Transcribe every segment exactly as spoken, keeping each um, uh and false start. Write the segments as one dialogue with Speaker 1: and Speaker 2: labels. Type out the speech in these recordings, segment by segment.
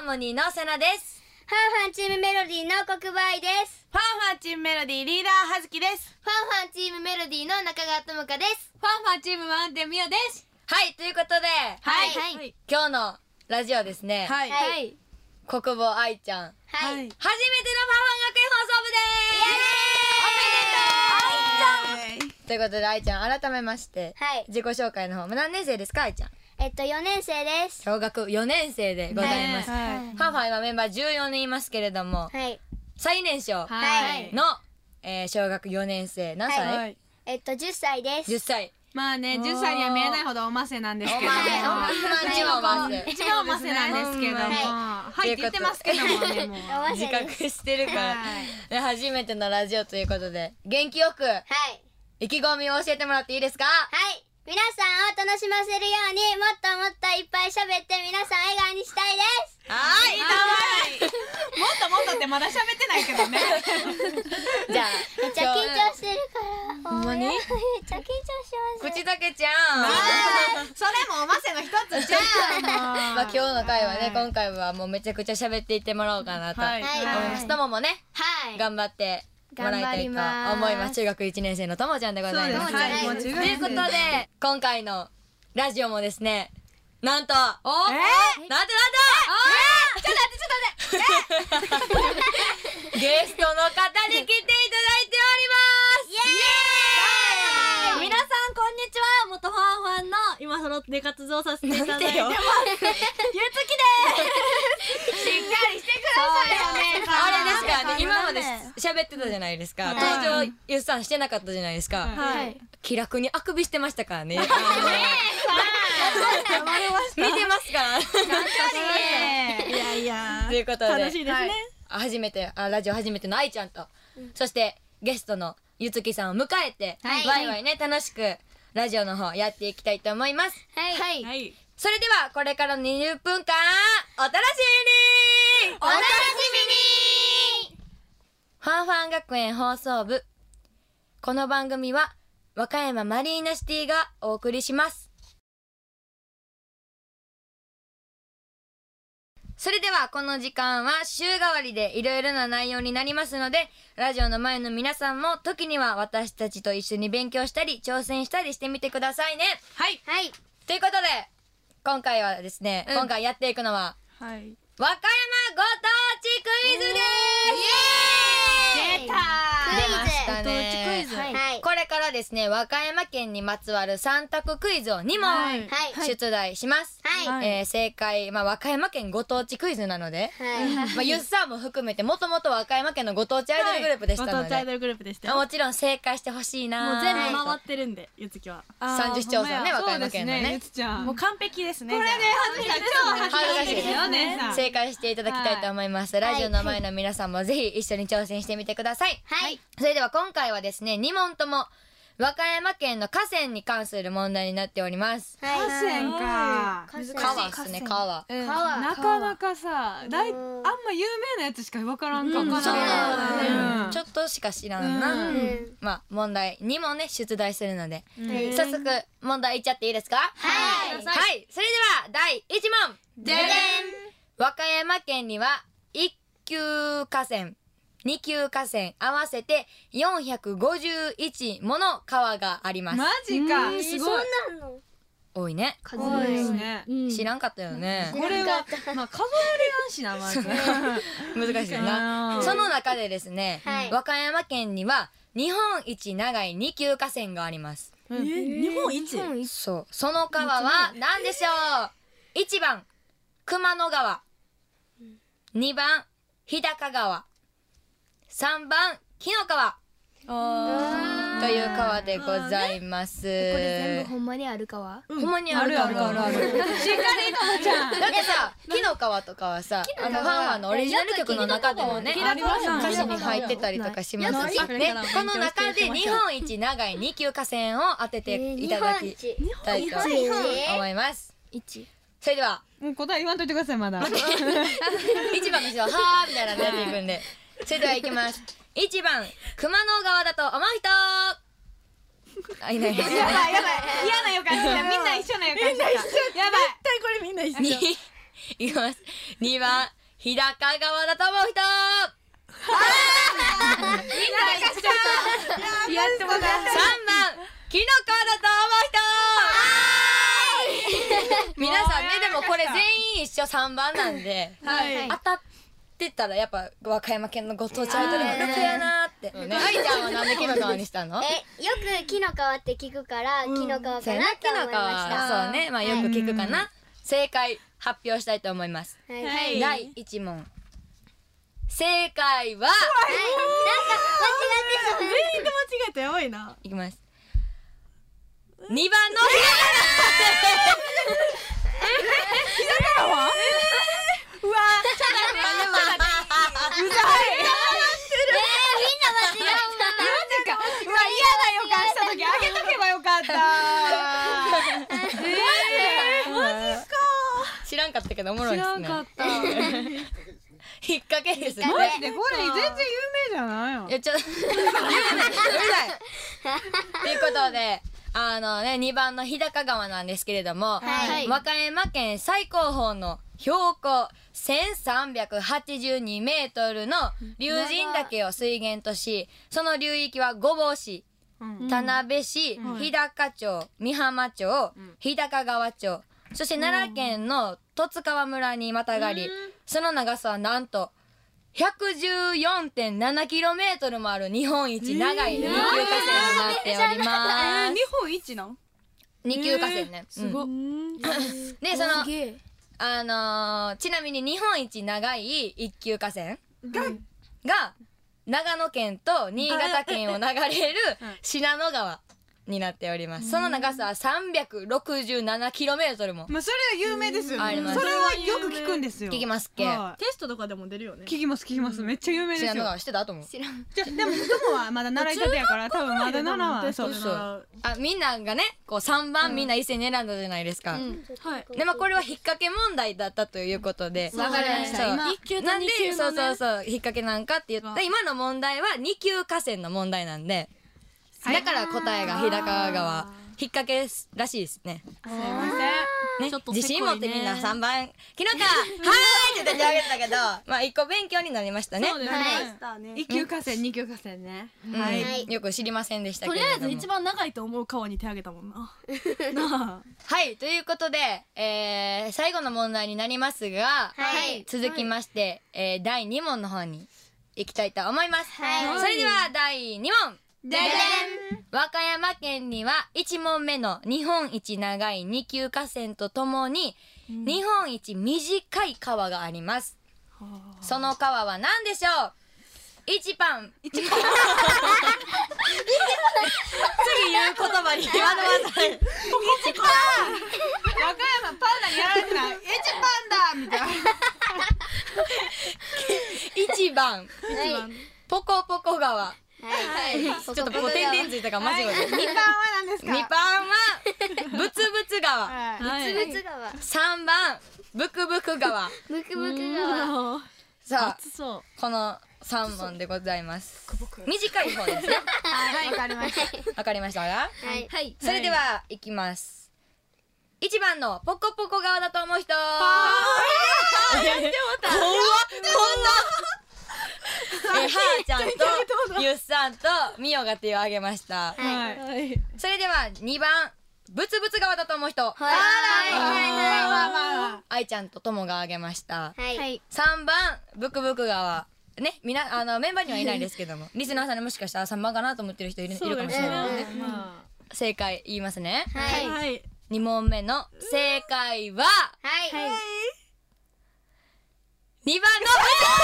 Speaker 1: ーモニーのせなです。
Speaker 2: ファンファンチームメロディーの国梅です。
Speaker 3: ファンファンチームメロディーリーダーはずきです。
Speaker 2: ファンファンチームメロディーの中川智香です。
Speaker 4: ファンファンチームワンテンミオです。
Speaker 1: はい、ということで、
Speaker 3: はい、
Speaker 2: はい、
Speaker 1: 今日のラジオですね、
Speaker 3: はい、
Speaker 2: はい、
Speaker 1: 国母愛ちゃん、
Speaker 2: はい、
Speaker 1: 初めてのファンファン学園放送部でーす。
Speaker 3: イエーイ。
Speaker 1: ということで愛ちゃん、改めまして、
Speaker 2: はい、
Speaker 1: 自己紹介の方、何年生ですか愛ちゃん？
Speaker 2: えっとよねん生です。
Speaker 1: 小学よねん生でございます。
Speaker 3: はい
Speaker 1: ファンファン今メンバーじゅうよにんいますけれども、
Speaker 2: はい、
Speaker 1: 最年少
Speaker 2: はい
Speaker 1: の、えー、小学よねん生、何歳？
Speaker 3: はい、
Speaker 2: えっとじゅっさいです。
Speaker 1: じゅっさい。
Speaker 4: まあね、じゅっさいには見えないほどおませなんですけども、
Speaker 1: おませ、ほんまにおませ。
Speaker 4: 一番おませなんですけども、
Speaker 2: は
Speaker 4: はいって言ってますけどもね、もう
Speaker 2: おませ
Speaker 1: 自
Speaker 2: です。
Speaker 1: 覚してるから、で初めてのラジオということで、元気よく
Speaker 2: はい、
Speaker 1: 意気込みを教えてもらっていいですか？
Speaker 2: はい、皆さんを楽しませるようにもっともっといっぱい喋って皆さん笑顔にしたいです。
Speaker 1: はーい、
Speaker 4: はいもっともっとってまだ喋ってないけどね。
Speaker 1: じゃあ、
Speaker 2: めっちゃ緊張してるから。
Speaker 1: ほんまに
Speaker 2: めっちゃ緊張します。
Speaker 1: 口だけちゃん。
Speaker 4: それもおませの一つじゃん。
Speaker 1: まあ今日の回はね、今回はもうめちゃくちゃ喋っていってもらおうかなと思
Speaker 3: はいい
Speaker 1: ます。とももね、
Speaker 2: はい、
Speaker 1: 頑張ってもらいたいと思い
Speaker 2: 頑張り
Speaker 1: ま。
Speaker 2: ますす
Speaker 1: 中学いちねん生のともちゃんでございます。
Speaker 4: そうですはい
Speaker 2: もう中
Speaker 1: ということで、今回のラジオもですね、なんと、
Speaker 4: お
Speaker 1: なんとなんと
Speaker 4: ちょっと待ってちょっと待って。
Speaker 1: ゲストの方に来ていただいております
Speaker 4: イエーイ。皆さんこんにちは。元ファンファンの今揃って活動させていただいてます。ゆつきです。しっかりしてくださいよね。
Speaker 1: あれですからね、今まで喋ってたじゃないですか。
Speaker 4: はい
Speaker 1: 登場ゆっさんしてなかったじゃないですか。
Speaker 4: はい
Speaker 1: 気楽にあくびしてましたからね。見てますから。
Speaker 3: いやいや
Speaker 1: ということで、
Speaker 3: 楽しいですね。
Speaker 1: 初めて、あ、ラジオ初めての愛ちゃんと、そしてゲストのゆつきさんを迎えて、
Speaker 2: はい
Speaker 1: ワイワイね、楽しくラジオの方やっていきたいと思います。
Speaker 2: はい、はい、
Speaker 3: はい。
Speaker 1: それでは、これからのにじゅっぷんかん、お楽しみに
Speaker 2: お楽しみに。
Speaker 1: ファンファン学園放送部。この番組は、和歌山マリーナシティがお送りします。それではこの時間は週替わりでいろいろな内容になりますので、ラジオの前の皆さんも時には私たちと一緒に勉強したり挑戦したりしてみてくださいね。
Speaker 4: はい。
Speaker 2: はい、
Speaker 1: ということで、今回はですね、
Speaker 4: うん
Speaker 1: 今回やっていくのは、
Speaker 3: はい。
Speaker 1: 和歌山ご当地クイズです。
Speaker 2: イエーイ
Speaker 4: 出た
Speaker 1: 出ました
Speaker 4: ご当地ク
Speaker 1: ね
Speaker 4: イ。ズ
Speaker 2: はい、はい、
Speaker 1: これからですね、和歌山県にまつわるさん択クイズをに問
Speaker 3: はい
Speaker 2: はい、
Speaker 1: 出題します。
Speaker 2: はい、
Speaker 1: えー正解、まあ、和歌山県ご当地クイズなので、
Speaker 2: はい、
Speaker 1: まあ、ゆっさんも含めて、もともと和歌山県のご当地アイドルグループでしたので、
Speaker 3: ご当地アイドルグループでしたよ。
Speaker 1: もちろん正解してほしいなー
Speaker 3: もう全部回ってるんで、ゆつきは。
Speaker 1: さんじゅう市町村ね、和歌山県のね
Speaker 4: ゆ。つちゃん。
Speaker 3: もう完璧ですね。
Speaker 4: これで恥ずかしい。超恥ずかしいですよね。
Speaker 1: 正解していただきたいと思います。ラジオの前の皆さんもぜひ一緒に挑戦してみてください。
Speaker 2: はい、
Speaker 1: それでは今回はですね、に問とも和歌山県の河川に関する問題になっております。
Speaker 2: はい、
Speaker 4: 河川か。
Speaker 2: 河川
Speaker 1: 川っすね、川。
Speaker 4: うん
Speaker 2: 川
Speaker 4: なかなかさ、だいあん
Speaker 2: うん
Speaker 4: ま有名なやつしかわからんかも。
Speaker 1: そう
Speaker 2: だね
Speaker 4: うん
Speaker 1: ちょっとしか知らんな。
Speaker 2: うん
Speaker 1: まあ、問題に問ね、出題するので、
Speaker 2: はい
Speaker 1: 早速問題いっちゃっていいですか？
Speaker 2: はい
Speaker 1: はい、それではだいいち問。
Speaker 2: ででん。
Speaker 1: 和歌山県にはいっ級河川、に級河川合わせてよんひゃくごじゅういちもの川があります。
Speaker 4: マジか。
Speaker 2: えー
Speaker 4: すごい。
Speaker 2: そんなの
Speaker 1: 多いね。
Speaker 2: 数
Speaker 4: 多いですね。
Speaker 1: 知らんかったよね。
Speaker 4: これは、まあ、数えれやんしな、まず。
Speaker 1: 難しいな。
Speaker 4: うん
Speaker 1: その中でですね、
Speaker 2: はい
Speaker 1: 和歌山県には日本一長いに級河川があります。
Speaker 3: え、日本一？
Speaker 1: そう。その川は何でしょう？ いち 番、熊野川。にばん、日高川。さんばん、紀の川。という川でございます。
Speaker 2: これ全部ほんまにある川？
Speaker 1: ほんまにある
Speaker 4: あるあるある。しっかりともちゃん。
Speaker 1: だってさ、紀の川とかはさ、あのファンファンのオリジナル曲の中でもね、
Speaker 4: 聞いたことない
Speaker 1: 歌詞に入ってたりとかしますし、ね、この中で日本一長いに級河川を当てていただきたいと思います。それでは、
Speaker 4: もう答え言わんといてください、まだ。
Speaker 1: いちばんの人は、はーみたいなのやっていくんで。それではいきます。いちばん、熊野川だと思う人。あ、いないですね。
Speaker 4: やばいやばい。嫌な予感した。みんな一緒な予感した。やばい。
Speaker 3: 絶対これみんな一緒。
Speaker 1: に、 いきます。にばん日高川だと思う人。
Speaker 3: やってもらった。
Speaker 1: さんばん紀の川だと思う人。皆さんね、でもこれ全員一緒さんばんなんで、
Speaker 3: はい
Speaker 1: 当たってたらやっぱ和歌山県のご当地アイドルグループやなーって。ね、愛ちゃんはなんで紀の川にしたの？
Speaker 2: え、よく木の皮って聞くから、木の皮かなと
Speaker 1: そう
Speaker 2: 思いま
Speaker 1: やな、紀の
Speaker 2: した。
Speaker 1: 川。そうね、まあよく聞くかな。正解発表したいと思います。
Speaker 2: はい。
Speaker 3: は
Speaker 2: はいい。
Speaker 1: だいいち問。正解は、
Speaker 2: なんか間違ってそう。
Speaker 3: 全員で間違えたやばいな。
Speaker 1: いきます。にばんの
Speaker 3: うわ
Speaker 2: えー、みんな間違え
Speaker 3: うわ嫌な予感した時あげとけばよかった
Speaker 1: 知らんかったけどおもろいですね。
Speaker 3: た
Speaker 1: 引っ掛けですね。
Speaker 2: 引っ掛け
Speaker 3: でこれ全然有名じゃないよ
Speaker 1: いやちょっとうるさい。ということで、あのねにばんの日高川なんですけれども、
Speaker 2: はい
Speaker 1: 和歌山県最高峰の標高せんさんびゃくはちじゅうにメートルの龍神岳を水源とし、その流域は御坊市、田辺市、日高町、美浜町、日高川町、そして奈良県の十津川村にまたがり、その長さはなんと ひゃくじゅうよんてんななキロメートルもある日本一長い二級河川になっております。
Speaker 3: 日本一なん
Speaker 1: 二級河川ね。
Speaker 3: すごっ
Speaker 1: で、その、あのー、ちなみに日本一長い一級河川が、長野県と新潟県を流れる信濃川になっております。その長さはさんびゃくろくじゅうななキロメートルも
Speaker 5: まあそれは有名ですよね。
Speaker 1: あります
Speaker 5: それはよく聞くんですよ。
Speaker 1: 聞きますっけ。
Speaker 5: は
Speaker 3: テストとかでも出るよね
Speaker 5: い聞きます聞きます。めっちゃ有名ですよ。
Speaker 1: 信濃川知ってたと思う。
Speaker 2: 知らん。
Speaker 5: じゃでも友はまだ習いたてやから多分まだななはそう
Speaker 1: そうそうあ、みんながね、こうさんばんみんな一斉に選んだじゃないですか。
Speaker 3: はい
Speaker 1: で、まあこれは引っ掛け問題だったということで。
Speaker 5: わかりました
Speaker 1: そう
Speaker 5: 今
Speaker 3: 一級と
Speaker 1: なんで
Speaker 3: 二級のね
Speaker 1: そうそうそう引っ掛けなんかって言った今の問題はに級河川の問題なんで、だから答えが日高川引っ掛けらしいですね。
Speaker 5: すいません。
Speaker 1: ね
Speaker 3: ちょっと
Speaker 1: 自信持ってみんなさんばん木の川はーいって手挙げたけどまあ一個勉強になりましたね。
Speaker 3: そうですね
Speaker 5: 一級河川二級河川ね。
Speaker 1: うん
Speaker 5: はい。
Speaker 1: よく知りませんでした
Speaker 3: とり
Speaker 1: けれども。
Speaker 3: あえず一番長いと思う川に手挙げたもんななあ
Speaker 1: はいということで、えー、最後の問題になりますが、
Speaker 2: はい
Speaker 1: 続きまして、えー、だいに問の方に行きたいと思います。
Speaker 2: はい
Speaker 1: それではだいに問。
Speaker 2: でで
Speaker 1: 和歌山県にはいち問目の日本一長い二級河川とともに、日本一短い川があります。その川は何でしょう。いちばん次言う言葉に惑わされる。
Speaker 5: 和歌山パンダにやられてない。エチパンダみたいな。
Speaker 1: いちばん
Speaker 2: はい
Speaker 1: ポコポコ川。
Speaker 2: はい
Speaker 1: ちょっとこう点々ついたから間違えた。
Speaker 5: 二番は何ですか。
Speaker 1: にばんはブツブツ川。
Speaker 5: はい。
Speaker 2: つぶつ川
Speaker 1: さんばんブクブク川。
Speaker 2: ブクブク川
Speaker 1: さあ
Speaker 3: 熱そう
Speaker 1: このさん問でございます。短い方ですね。
Speaker 5: はい。わかりました。
Speaker 1: わかりましたか。
Speaker 2: はい
Speaker 3: はい
Speaker 1: それではいきます。いちばんのポコポコ川だと思う人。
Speaker 5: やってもた。
Speaker 1: 怖っこんなえはーちゃんとゆっさんとみおが手を挙げました。
Speaker 5: はい。
Speaker 3: はい
Speaker 1: それではにばんブツブツ川だと思う人。
Speaker 2: はいはいはい
Speaker 5: まあまあ。
Speaker 1: あいちゃんとともが挙げました。
Speaker 2: はいはい
Speaker 1: さんばんブクブク川ね、みなあのメンバーにはいないですけどもリスナーさんでもしかしたらさんばんかなと思ってる人いるいるかもしれないので、
Speaker 3: ま
Speaker 1: 正解言いますね。
Speaker 3: あ
Speaker 2: はい
Speaker 3: はい
Speaker 1: に問目の正解は
Speaker 2: はい
Speaker 1: にばんのブツブ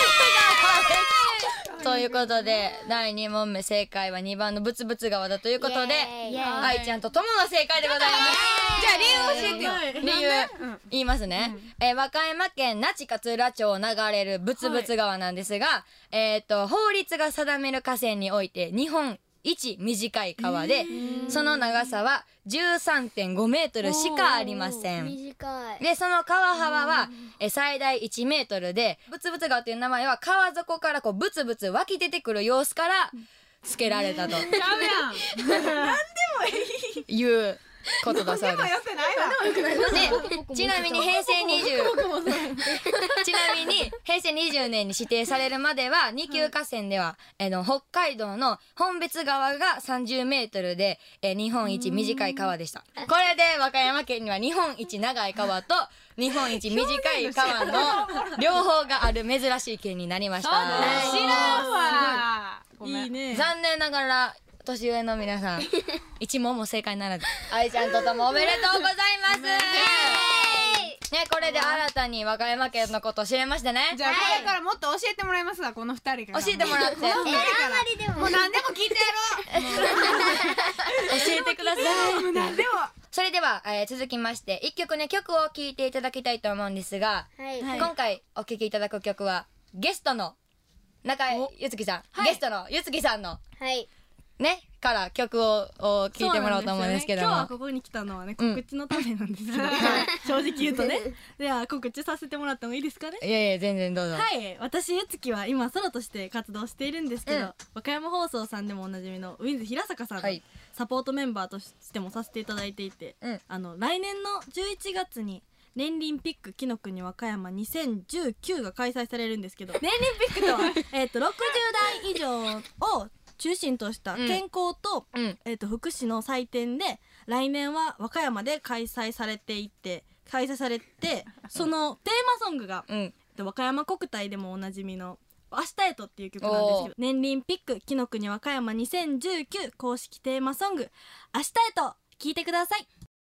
Speaker 1: ツ川です。ということでだいに問目正解はにばんのブツブツ川だということで
Speaker 2: イエーイ
Speaker 1: あいちゃんとともが正解でございます。
Speaker 5: じゃあ理由教えてよ。
Speaker 1: 理由言いますね、えー和歌山県那智勝浦町を流れるブツブツ川なんですが、えっと法律が定める河川において日本一短い川で、その長さは じゅうさんてんごメートルしかありません。
Speaker 2: 短い
Speaker 1: でその川幅はえ最大いちメートルで、ブツブツ川という名前は川底からこうブツブツ湧き出てくる様子から付けられたと
Speaker 5: ちゃうやん。
Speaker 1: いうことだそうです。
Speaker 5: よくないわ。
Speaker 1: でちなみに平成にじゅうちなみに平成にじゅうねんに指定されるまでは二級河川では、はい、えの北海道の本別川がさんじゅうメートルで、え日本一短い川でした。これで和歌山県には日本一長い川と日本一短い川の両方がある珍しい県になりました。
Speaker 5: 知らんわ。
Speaker 4: いいね。
Speaker 1: 残念ながら年上の皆さん一問も正解ならず、愛ちゃんとともおめでとうございます。ね、これで新たに和歌山県のことを知れましたね。
Speaker 5: じゃあこれからもっと教えてもらいますわ、この二人から。
Speaker 1: 教えてもらって。
Speaker 2: え、あんまりでも
Speaker 5: もう何でも聞いてやろう。
Speaker 1: 教えてください。
Speaker 5: もう何でも。
Speaker 1: それでは、えー、続きまして一曲ね、曲を聴いていただきたいと思うんですが、
Speaker 2: はい
Speaker 1: 今回お聴きいただく曲はゲストの中井ゆつきさん、はい、ゲストのゆつきさんの
Speaker 2: はい
Speaker 1: ねから曲を聴いてもらおうと思うんですけども、
Speaker 4: 今日はここに来たのはね告知のためなんですけど、正直言うとね。では告知させてもらってもいいですかね。
Speaker 1: いやいや全然どうぞ。
Speaker 4: はい、私ゆつきは今ソロとして活動しているんですけど、
Speaker 1: うん、
Speaker 4: 和歌山放送さんでもおなじみのウィンズ平坂さんの
Speaker 1: はい
Speaker 4: サポートメンバーとしてもさせていただいていて、
Speaker 1: うん、
Speaker 4: あの来年のじゅういちがつに年輪ピック紀の国和歌山にせんじゅうきゅうが開催されるんですけど、年輪ピックとはえっとろくじゅう代以上を中心とした健康と、
Speaker 1: うん、
Speaker 4: えー、と福祉の祭典で来年は和歌山で開催されていって開催されてそのテーマソングが、
Speaker 1: うん、
Speaker 4: 和歌山国体でもおなじみの明日へとっていう曲なんですけど、年輪ピック紀の国和歌山にせんじゅうきゅう公式テーマソング明日へと聴いてください。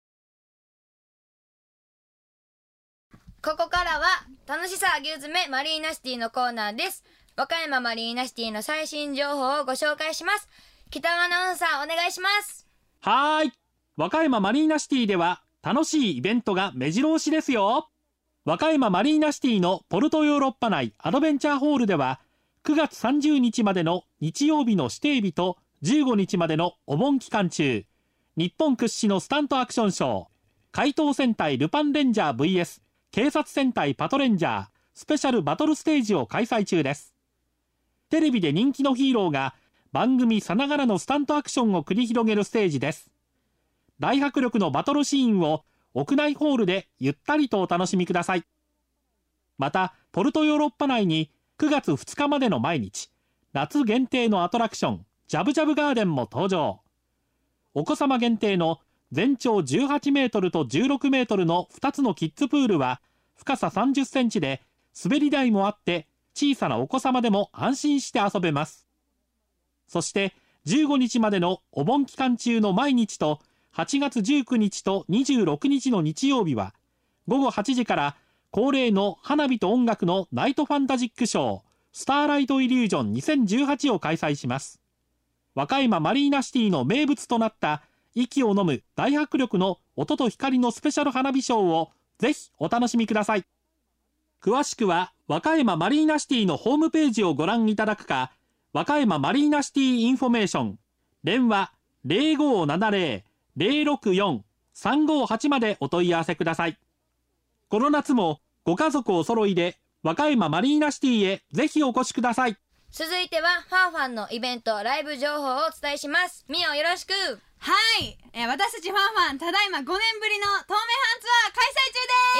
Speaker 1: ここからは楽しさぎゅう詰めマリーナシティのコーナーです。和歌山マリーナシティの最新情報をご紹介します。北間アナウンサーお願いします。
Speaker 6: はーい、和歌山マリーナシティでは楽しいイベントが目白押しですよ。和歌山マリーナシティのポルトヨーロッパ内アドベンチャーホールではくがつさんじゅうにちまでの日曜日の指定日とじゅうごにちまでのお盆期間中、日本屈指のスタントアクションショー怪盗戦隊ルパンレンジャー ブイエス 警察戦隊パトレンジャースペシャルバトルステージを開催中です。テレビで人気のヒーローが番組さながらのスタントアクションを繰り広げるステージです。大迫力のバトルシーンを屋内ホールでゆったりとお楽しみください。またポルトヨーロッパ内にくがつふつかまでの毎日夏限定のアトラクションジャブジャブガーデンも登場。お子様限定の全長じゅうはちメートルとじゅうろくメートルのふたつのキッズプールは深ささんじゅっセンチで滑り台もあって小さなお子様でも安心して遊べます。そしてじゅうごにちまでのお盆期間中の毎日とはちがつじゅうくにちとにじゅうろくにちの日曜日はごごはちじから恒例の花火と音楽のナイトファンタジックショースターライトイリュージョンにせんじゅうはちを開催します。和歌山マリーナシティの名物となった息を飲む大迫力の音と光のスペシャル花火ショーをぜひお楽しみください。詳しくは和歌山マリーナシティのホームページをご覧いただくか、和歌山マリーナシティインフォメーション電話 ゼロごーななゼロ ゼロろくよん さんごーはち までお問い合わせください。この夏もご家族お揃いで和歌山マリーナシティへぜひお越しください。
Speaker 1: 続いてはファンファンのイベントライブ情報をお伝えします。みおよろしく。
Speaker 5: はい、えー、私たちファンファンただいまごねんぶりの透明版ツアー開催中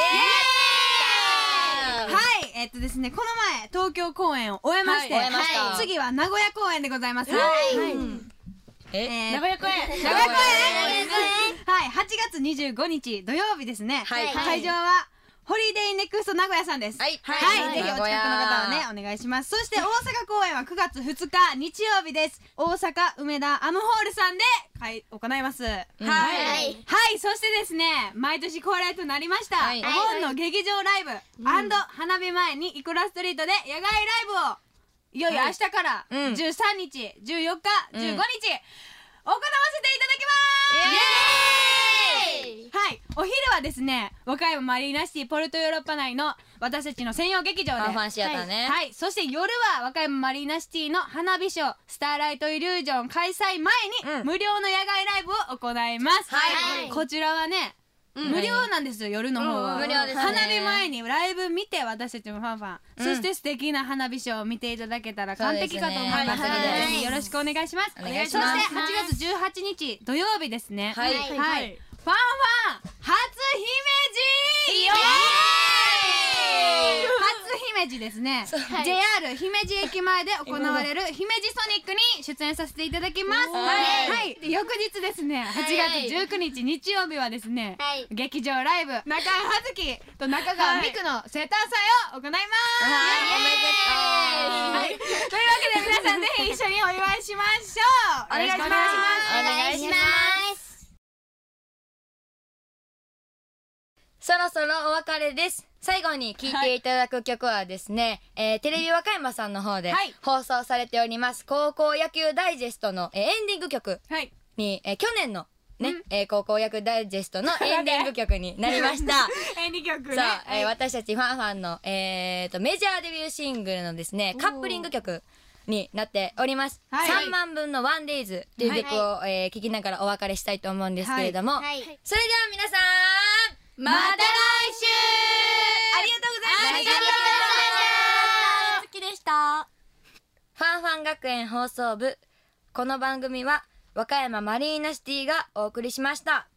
Speaker 5: です。イエーイ。はい、えー、っとですねこの前東京公演を終えまして、
Speaker 1: はい、終えました。
Speaker 5: 次は名古屋公演でございます。
Speaker 1: はい、
Speaker 5: はい、
Speaker 1: え
Speaker 5: えー、
Speaker 4: 名古屋公演
Speaker 5: 名古屋公演はい、はちがつにじゅうごにち土曜日ですね。
Speaker 1: はい、
Speaker 5: 会場はホリデイネクスト名古屋さんです。
Speaker 1: はい、
Speaker 5: はいはい、ぜひお近くの方はねお願いします。そして大阪公演はくがつふつか日曜日です。大阪梅田アムホールさんで会行います。はい、
Speaker 1: うん、
Speaker 5: はい、はい、そしてですね毎年恒例となりました、はい、お盆の劇場ライブ、はい、花火前にイコラストリートで野外ライブをいよいよ明日からじゅうさんにち、じゅうよっか、じゅうごにち、うん、行わせていただきます。イエーイ。はい、お昼はですね和歌山マリーナシティポルトヨーロッパ内の私たちの専用劇場で
Speaker 1: ファンファンシアターね、
Speaker 5: はい、はい、そして夜は和歌山マリーナシティの花火ショースターライトイリュージョン開催前に、うん、無料の野外ライブを行います。はい、はい、こちらはねうん、無料なんですよ、夜の方は、うん、無料ですね。花火前にライブ見て私たちもファンファン、うん、そして素敵な花火ショーを見ていただけたら完璧かと思いますので、ね、はい、よろしくお願いします。お願いします。そしてはちがつじゅうはちにち土曜日ですね。はい、はいはい、 ファンファン初姫路。イエーイ。初姫路ですね。ジェイアール 姫路駅前で行われる姫路ソニックに出演させていただきます。はい。で翌日ですね、はちがつじゅうくにち日曜日はですね、劇場ライブ中井葉月と中川美久の生誕祭を行います。
Speaker 1: はい、おめでとう。
Speaker 5: はい。というわけで皆さんぜひ一緒にお祝いしましょう。お願いします。
Speaker 1: お願いします。そろそろお別れです。最後に聴いていただく曲はですね、はい、えー、テレビ和歌山さんの方で放送されております、高校野球ダイジェストの、えー、エンディング曲に、はい、えー、去年のね、うん、えー、高校野球ダイジェストのエンディング曲になりました。
Speaker 5: エンディング曲ね。
Speaker 1: そう、えー、私たちファンファンの、えーと、メジャーデビューシングルのですね、カップリング曲になっております。はい、さんまんぶんのワンデイズという曲を、はい、えー、聴きながらお別れしたいと思うんですけれども、はいはい、それでは皆さん、
Speaker 5: また来週。
Speaker 1: ありがとうございました。
Speaker 4: ありがとうございました。好きでした。
Speaker 1: ファンファン学園放送部。この番組は和歌山マリーナシティがお送りしました。